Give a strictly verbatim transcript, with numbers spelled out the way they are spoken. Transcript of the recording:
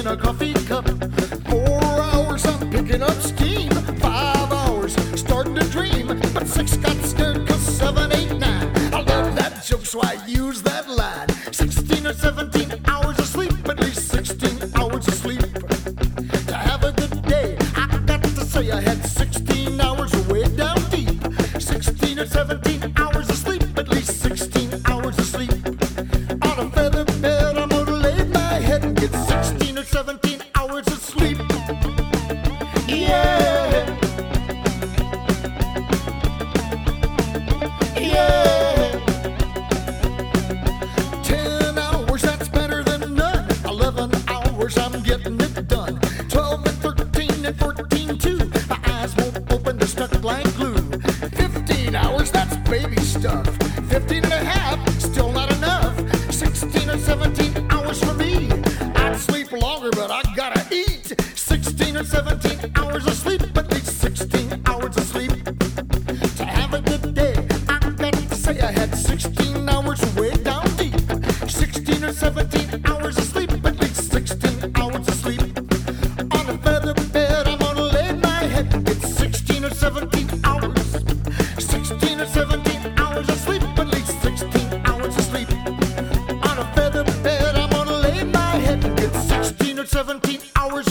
in a coffee cup. Four hours I'm picking up steam. Five hours starting to dream. But six got scared cause seven, eight, nine. I love that joke so I use that line. Sixteen or seventeen hours of sleep. At least sixteen hours of sleep. To have a good day, I got to say I had sixteen hours way down deep. Sixteen or seventeen hours of sleep. At least sixteen hours of sleep. On a feather bed I'm gonna lay my head and get sixteen or seventeen hours of sleep. Yeah. Yeah. Ten hours, that's better than none. Eleven hours, I'm getting it done. Twelve and thirteen and fourteen too. My eyes won't open, they're stuck like glue. Fifteen hours, that's baby stuff. Fifteen and a half, still not enough. Sixteen or seventeen hours for me. I'd sleep longer, but I gotta eat. Sixteen or seventeen hours of sleep. At least sixteen hours of sleep. To have a good day, I got to say I had sixteen hours way down deep. Sixteen or seventeen hours of sleep. At least sixteen hours of sleep. On a feather bed I'm gonna lay my head and get sixteen or seventeen hours. Sixteen or seventeen hours of sleep. At least sixteen hours of sleep. On a feather bed I'm gonna lay my head and get sixteen or seventeen hours